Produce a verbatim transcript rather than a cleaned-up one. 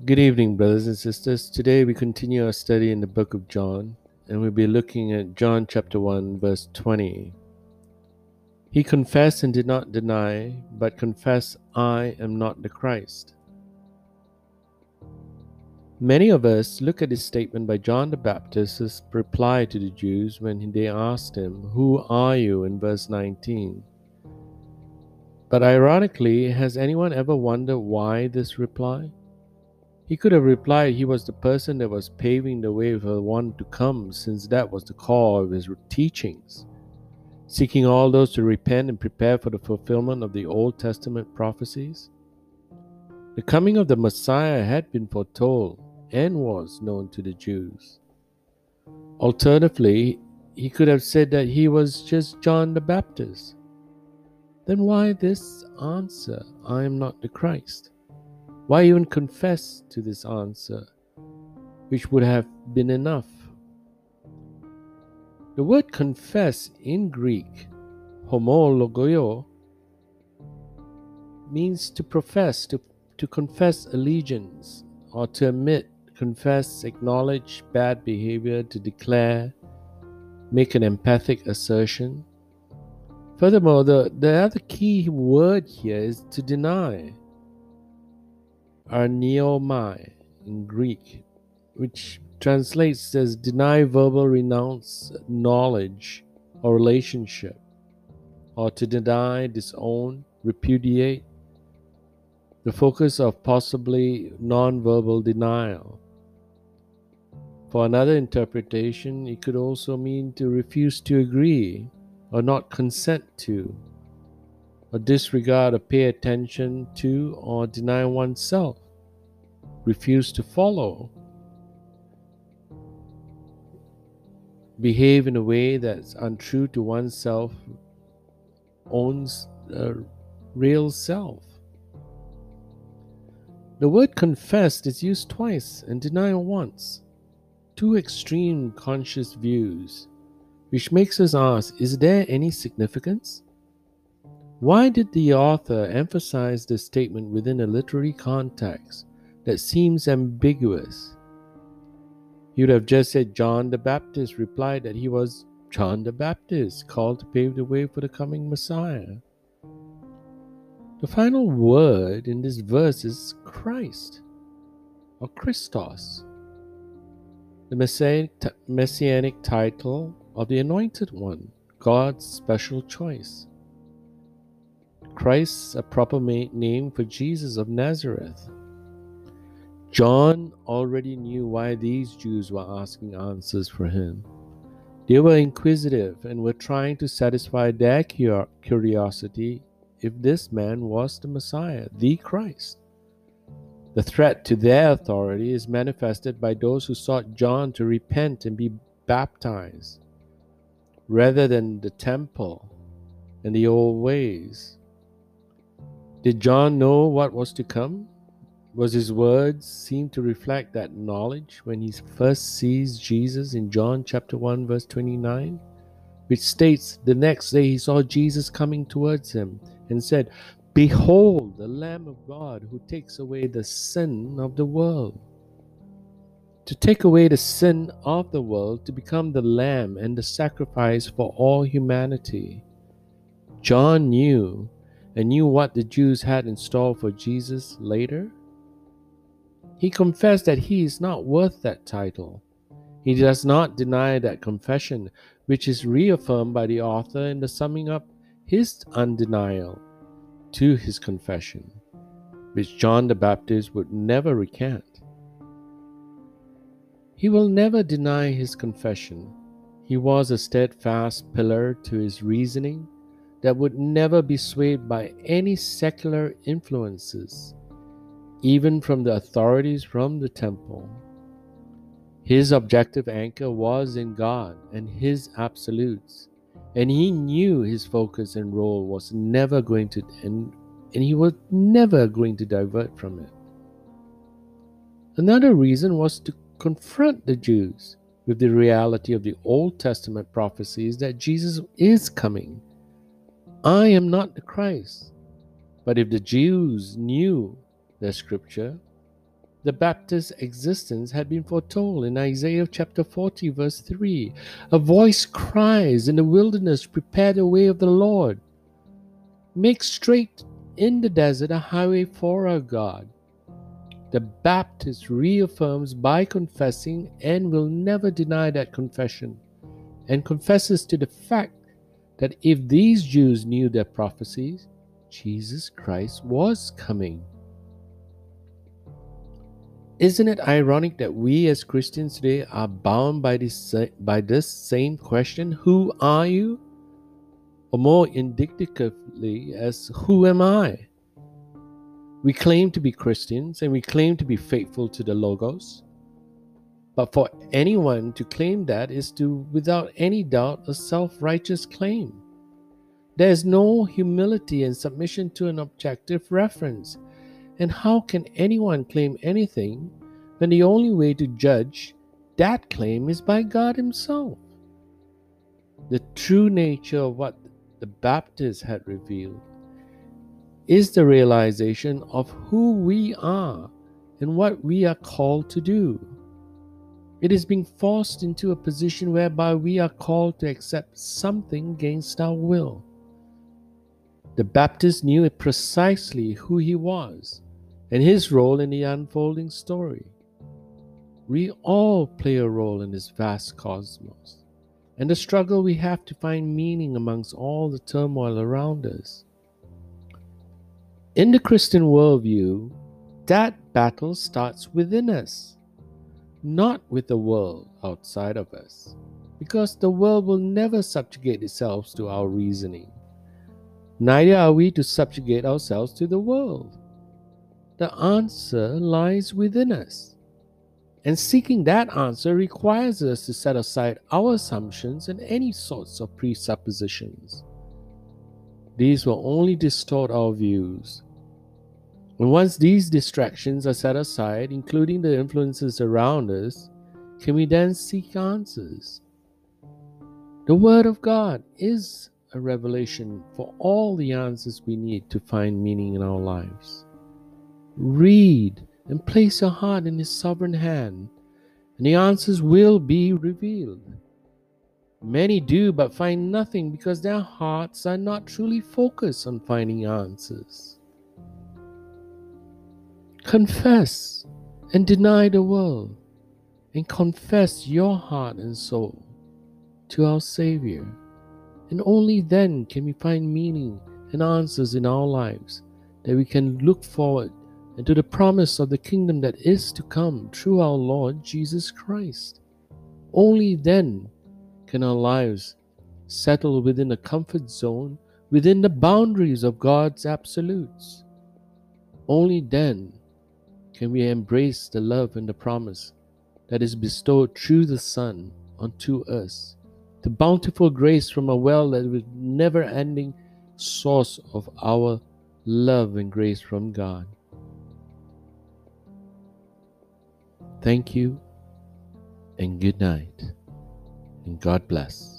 Good evening, brothers and sisters. Today we continue our study in the book of John, and we'll be looking at John chapter one, verse twenty. He confessed and did not deny, but confessed, I am not the Christ. Many of us look at this statement by John the Baptist's reply to the Jews when they asked him, Who are you? In verse nineteen. But ironically, has anyone ever wondered why this reply? He could have replied he was the person that was paving the way for the one to come, since that was the core of his teachings, seeking all those to repent and prepare for the fulfillment of the Old Testament prophecies. The coming of the Messiah had been foretold and was known to the Jews. Alternatively, he could have said that he was just John the Baptist. Then why this answer, I am not the Christ? Why even confess to this answer, which would have been enough? The word confess in Greek, homologoio, means to profess, to, to confess allegiance, or to admit, confess, acknowledge bad behavior, to declare, make an emphatic assertion. Furthermore, the, the other key word here is to deny, arneomai in Greek, which translates as deny, verbal, renounce, knowledge or relationship, or to deny, disown, repudiate, the focus of possibly non-verbal denial. For another interpretation, it could also mean to refuse to agree or not consent to, or disregard or pay attention to, or deny oneself, refuse to follow, behave in a way that's untrue to oneself, owns a real self. The word confessed is used twice and deny once. Two extreme conscious views, which makes us ask, is there any significance? Why did the author emphasize this statement within a literary context that seems ambiguous? He would have just said John the Baptist replied that he was John the Baptist, called to pave the way for the coming Messiah. The final word in this verse is Christ, or Christos, the messianic, messianic title of the Anointed One, God's special choice. Christ, a proper name for Jesus of Nazareth. John already knew why these Jews were asking answers for him. They were inquisitive and were trying to satisfy their curiosity if this man was the Messiah, the Christ. The threat to their authority is manifested by those who sought John to repent and be baptized, rather than the temple and the old ways. Did John know what was to come? Was his words seem to reflect that knowledge when he first sees Jesus in John chapter one verse twenty-nine, which states, the next day he saw Jesus coming towards him and said, Behold, the Lamb of God who takes away the sin of the world. To take away the sin of the world, to become the Lamb and the sacrifice for all humanity. John knew and knew what the Jews had in store for Jesus later. He confessed that he is not worth that title. He does not deny that confession, which is reaffirmed by the author in the summing up his undenial to his confession, which John the Baptist would never recant. He will never deny his confession. He was a steadfast pillar to his reasoning that would never be swayed by any secular influences, even from the authorities from the temple. His objective anchor was in God and his absolutes, and he knew his focus and role was never going to end, and he was never going to divert from it. Another reason was to confront the Jews with the reality of the Old Testament prophecies that Jesus is coming. I am not the Christ. But if the Jews knew their scripture, The Baptist's existence had been foretold in Isaiah chapter forty, verse three. A voice cries in the wilderness, "Prepare the way of the Lord. Make straight in the desert a highway for our God." The Baptist reaffirms by confessing and will never deny that confession, and confesses to the fact that if these Jews knew their prophecies, Jesus Christ was coming. Isn't it ironic that we as Christians today are bound by this, by this same question, who are you? Or more indicatively as, who am I? We claim to be Christians and we claim to be faithful to the Logos. But for anyone to claim that is to, without any doubt, a self-righteous claim. There is no humility and submission to an objective reference. And how can anyone claim anything when the only way to judge that claim is by God Himself? The true nature of what the Baptist had revealed is the realization of who we are and what we are called to do. It is being forced into a position whereby we are called to accept something against our will. The Baptist knew precisely who he was and his role in the unfolding story. We all play a role in this vast cosmos, and the struggle we have to find meaning amongst all the turmoil around us. In the Christian worldview, that battle starts within us, not with the world outside of us, because the world will never subjugate itself to our reasoning. Neither are we to subjugate ourselves to the world. The answer lies within us. And seeking that answer requires us to set aside our assumptions and any sorts of presuppositions. These will only distort our views. And once these distractions are set aside, including the influences around us, can we then seek answers? The Word of God is a revelation for all the answers we need to find meaning in our lives. Read and place your heart in His sovereign hand, and the answers will be revealed. Many do but find nothing because their hearts are not truly focused on finding answers. Confess and deny the world, and confess your heart and soul to our Savior, and only then can we find meaning and answers in our lives, that we can look forward and to the promise of the kingdom that is to come through our Lord Jesus Christ. Only then can our lives settle within a comfort zone, within the boundaries of God's absolutes. Only then can we embrace the love and the promise that is bestowed through the Son unto us, the bountiful grace from a well that is never-ending source of our love and grace from God. Thank you, and good night, and God bless.